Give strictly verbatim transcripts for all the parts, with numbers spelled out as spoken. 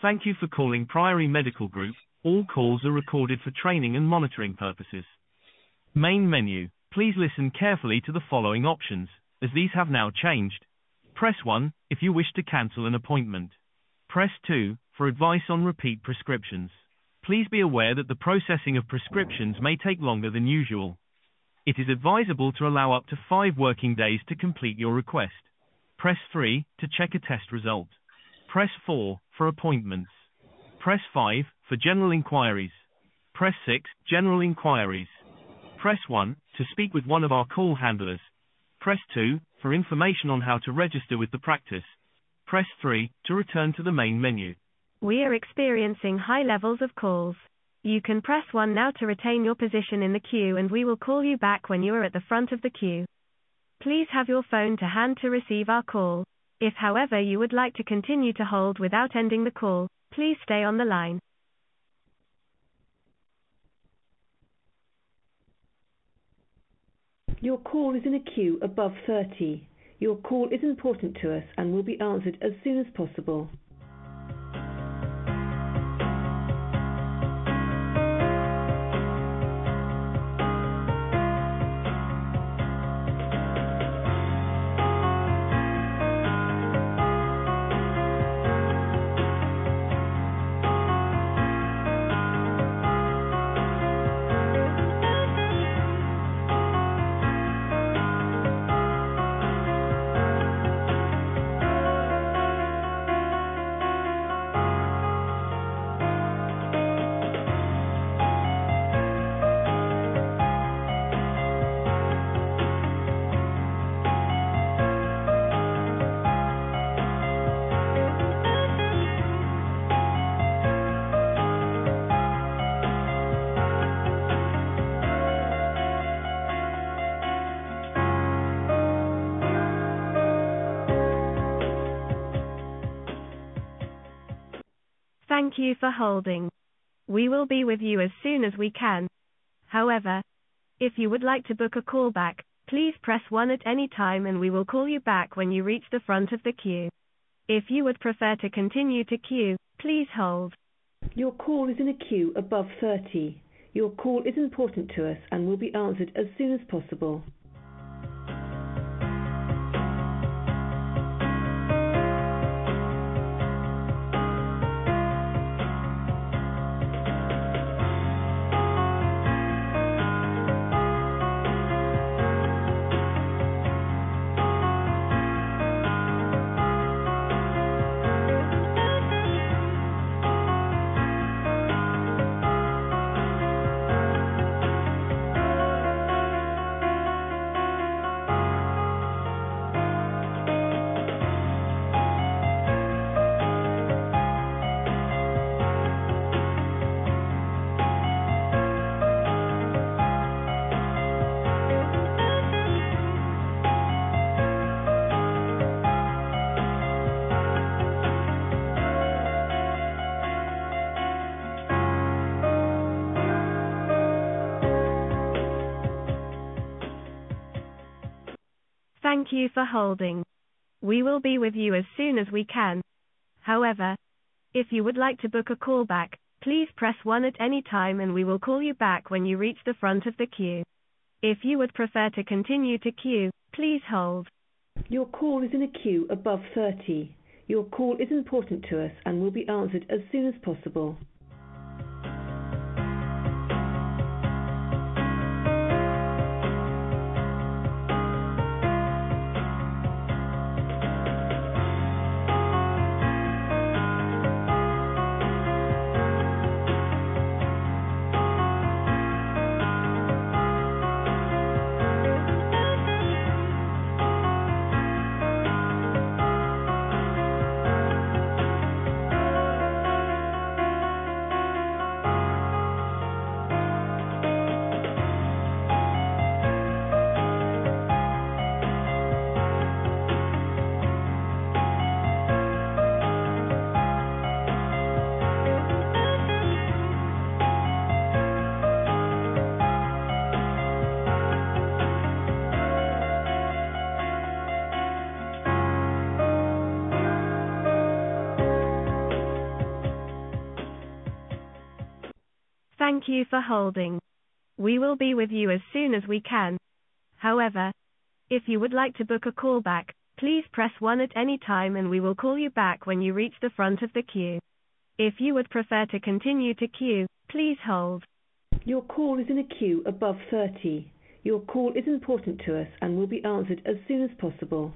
Thank you for calling Priory Medical Group. All calls are recorded for training and monitoring purposes. Main menu. Please listen carefully to the following options, as these have now changed. Press one if you wish to cancel an appointment. Press two for advice on repeat prescriptions. Please be aware that the processing of prescriptions may take longer than usual. It is advisable to allow up to five working days to complete your request. Press three to check a test result. Press four for appointments. Press five for general inquiries. Press six, general inquiries. Press one to speak with one of our call handlers. Press two for information on how to register with the practice. Press three to return to the main menu. We are experiencing high levels of calls. You can press one now to retain your position in the queue, and we will call you back when you are at the front of the queue. Please have your phone to hand to receive our call. If, however, you would like to continue to hold without ending the call, please stay on the line. Your call is in a queue above thirty. Your call is important to us and will be answered as soon as possible. Thank you for holding. We will be with you as soon as we can. However, if you would like to book a callback, please press one at any time and we will call you back when you reach the front of the queue. If you would prefer to continue to queue, please hold. Your call is in a queue above thirty. Your call is important to us and will be answered as soon as possible. Thank you for holding. We will be with you as soon as we can. However, if you would like to book a callback, please press one at any time and we will call you back when you reach the front of the queue. If you would prefer to continue to queue, please hold. Your call is in a queue above thirty. Your call is important to us and will be answered as soon as possible. Thank you for holding. We will be with you as soon as we can. However, if you would like to book a callback, please press one at any time and we will call you back when you reach the front of the queue. If you would prefer to continue to queue, please hold. Your call is in a queue above thirty. Your call is important to us and will be answered as soon as possible.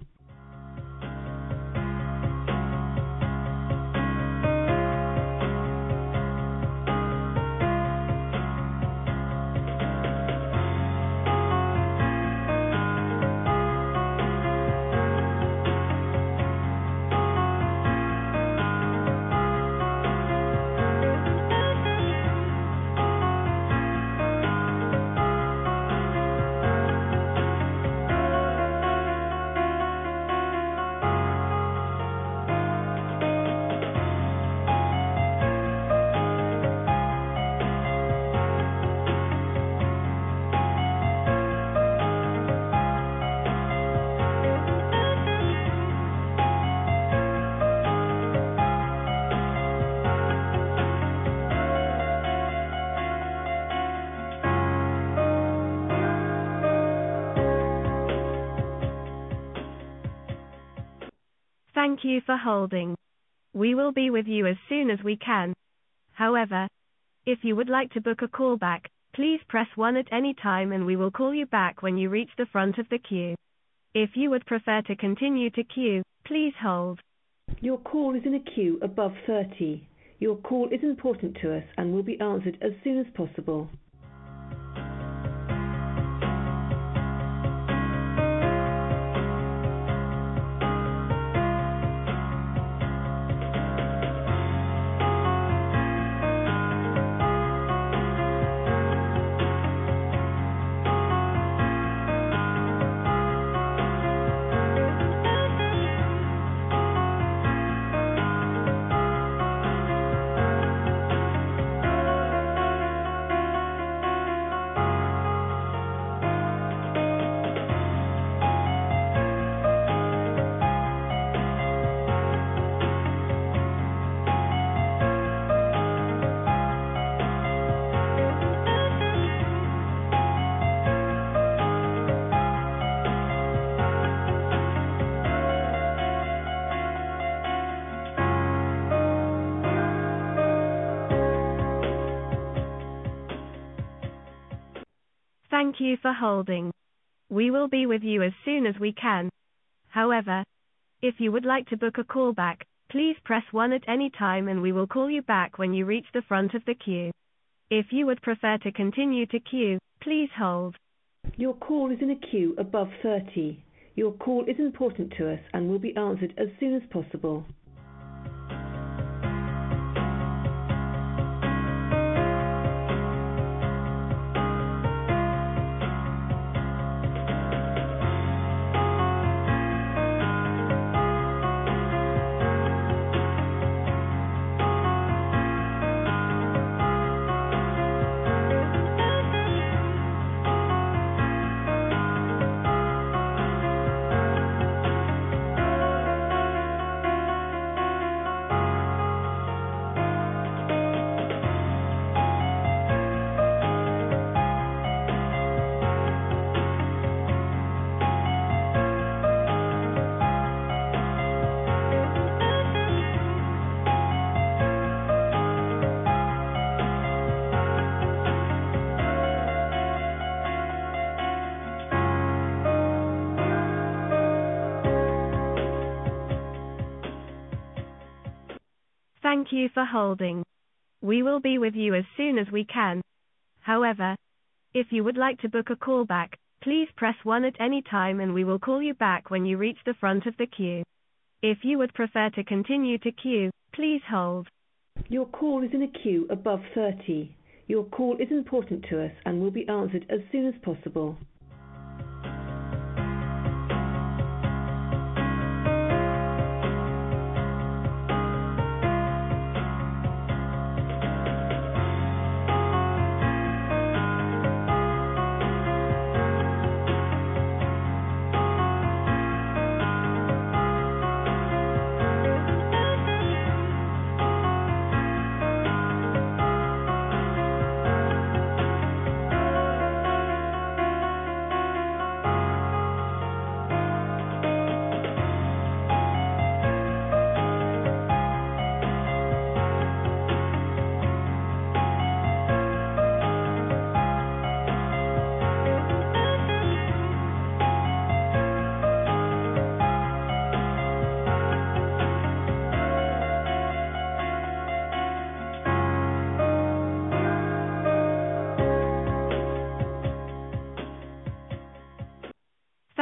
Thank you for holding. We will be with you as soon as we can. However, if you would like to book a callback, please press one at any time and we will call you back when you reach the front of the queue. If you would prefer to continue to queue, please hold. Your call is in a queue above thirty. Your call is important to us and will be answered as soon as possible. Thank you for holding. We will be with you as soon as we can. However, if you would like to book a callback, please press one at any time and we will call you back when you reach the front of the queue. If you would prefer to continue to queue, please hold. Your call is in a queue above thirty. Your call is important to us and will be answered as soon as possible. Thank you for holding. We will be with you as soon as we can. However, if you would like to book a callback, please press one at any time and we will call you back when you reach the front of the queue. If you would prefer to continue to queue, please hold. Your call is in a queue above thirty. Your call is important to us and will be answered as soon as possible.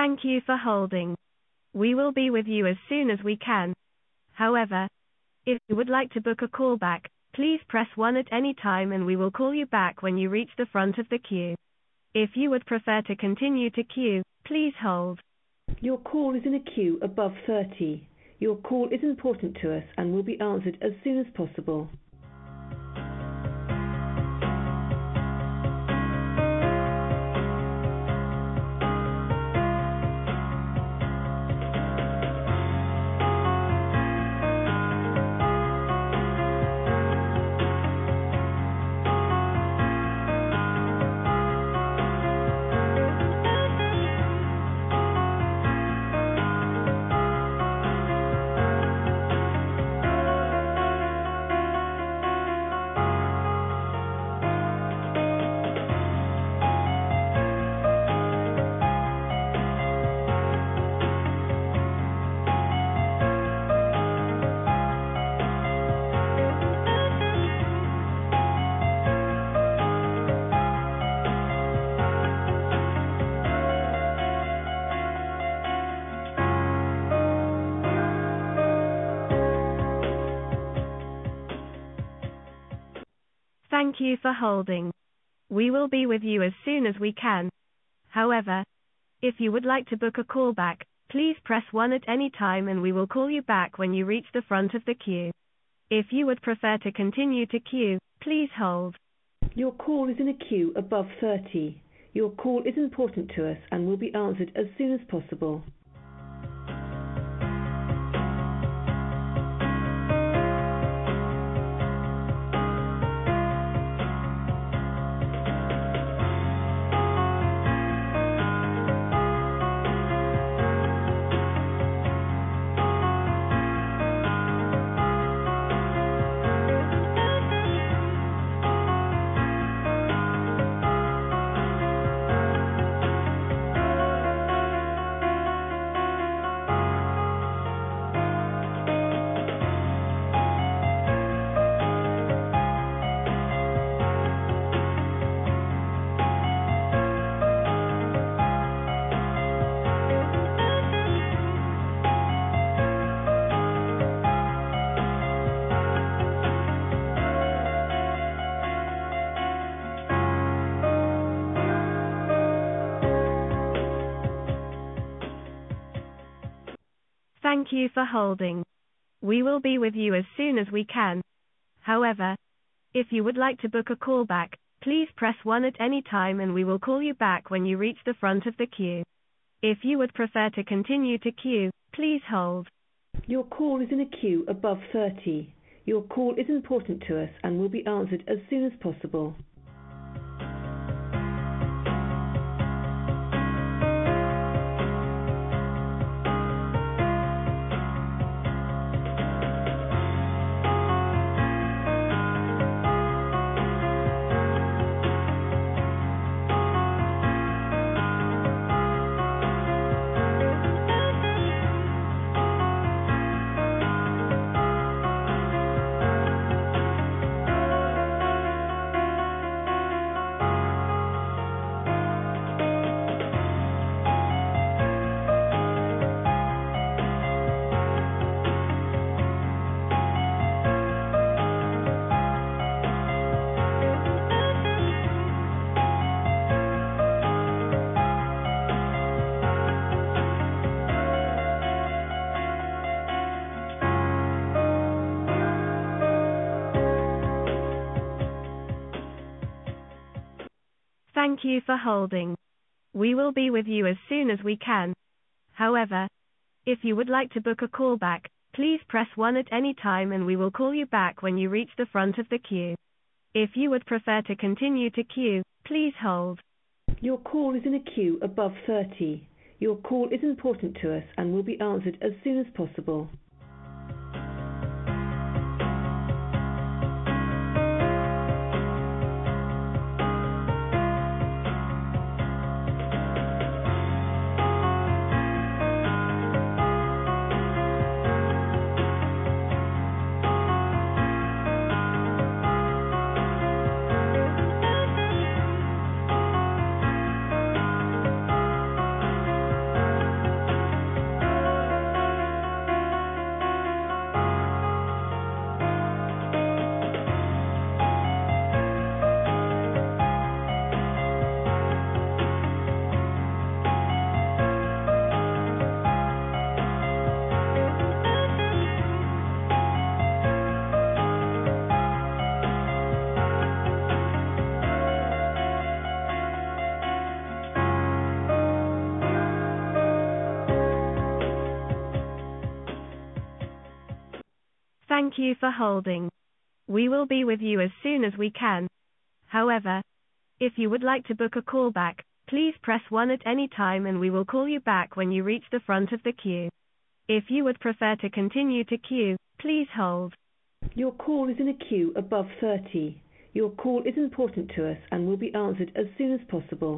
Thank you for holding. We will be with you as soon as we can. However, if you would like to book a callback, please press one at any time and we will call you back when you reach the front of the queue. If you would prefer to continue to queue, please hold. Your call is in a queue above thirty. Your call is important to us and will be answered as soon as possible. Thank you for holding. We will be with you as soon as we can. However, if you would like to book a callback, please press one at any time and we will call you back when you reach the front of the queue. If you would prefer to continue to queue, please hold. Your call is in a queue above thirty. Your call is important to us and will be answered as soon as possible. Thank you for holding. We will be with you as soon as we can. However, if you would like to book a callback, please press one at any time and we will call you back when you reach the front of the queue. If you would prefer to continue to queue, please hold. Your call is in a queue above thirty. Your call is important to us and will be answered as soon as possible. Thank you for holding. We will be with you as soon as we can. However, if you would like to book a callback, please press one at any time and we will call you back when you reach the front of the queue. If you would prefer to continue to queue, please hold. Your call is in a queue above thirty. Your call is important to us and will be answered as soon as possible. Thank you for holding. We will be with you as soon as we can. However, if you would like to book a callback, please press one at any time and we will call you back when you reach the front of the queue. If you would prefer to continue to queue, please hold. Your call is in a queue above thirty. Your call is important to us and will be answered as soon as possible.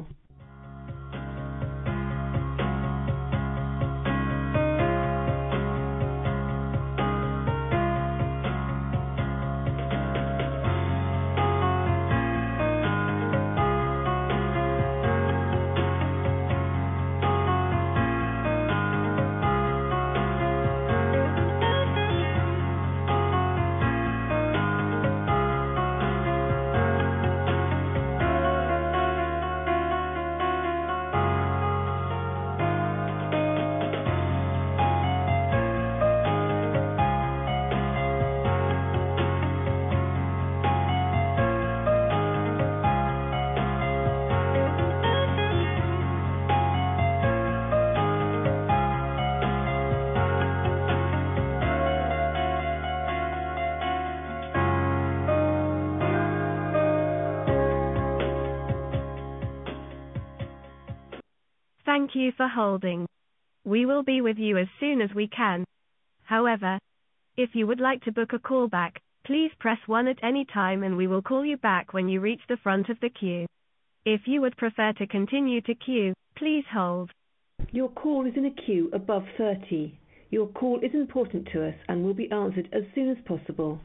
Thank you for holding. We will be with you as soon as we can. However, if you would like to book a callback, please press one at any time and we will call you back when you reach the front of the queue. If you would prefer to continue to queue, please hold. Your call is in a queue above thirty. Your call is important to us and will be answered as soon as possible.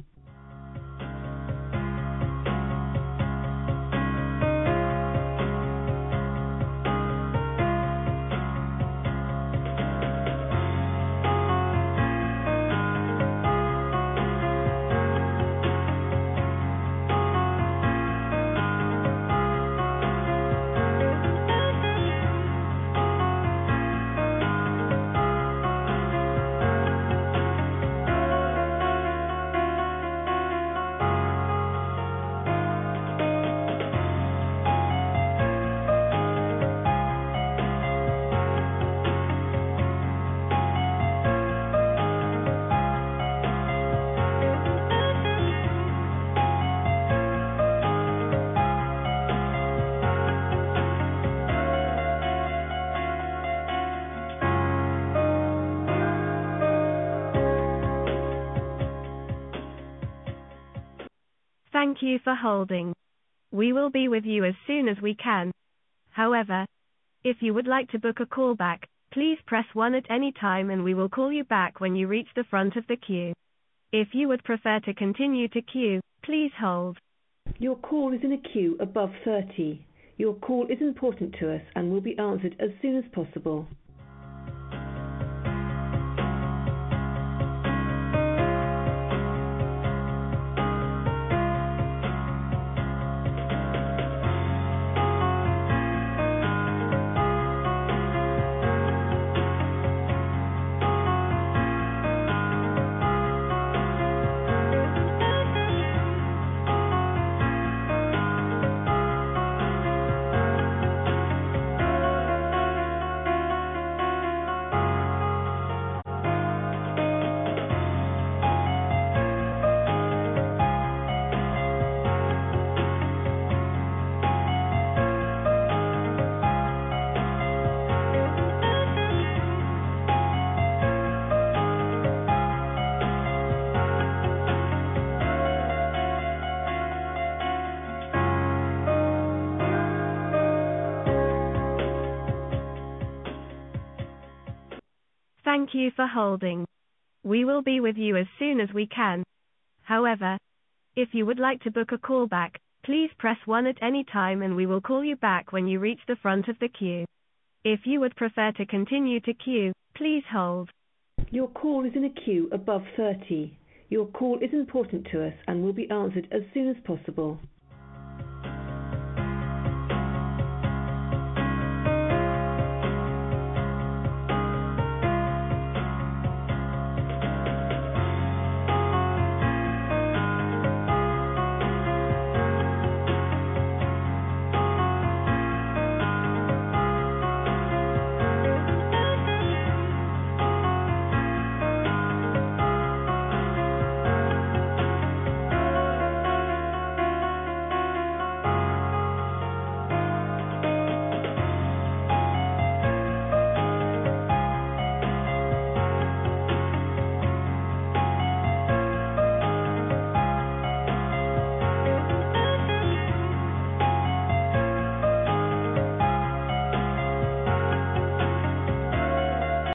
Thank you for holding. We will be with you as soon as we can. However, if you would like to book a callback, please press one at any time and we will call you back when you reach the front of the queue. If you would prefer to continue to queue, please hold. Your call is in a queue above thirty. Your call is important to us and will be answered as soon as possible. Thank you for holding. We will be with you as soon as we can. However, if you would like to book a callback, please press one at any time and we will call you back when you reach the front of the queue. If you would prefer to continue to queue, please hold. Your call is in a queue above thirty. Your call is important to us and will be answered as soon as possible.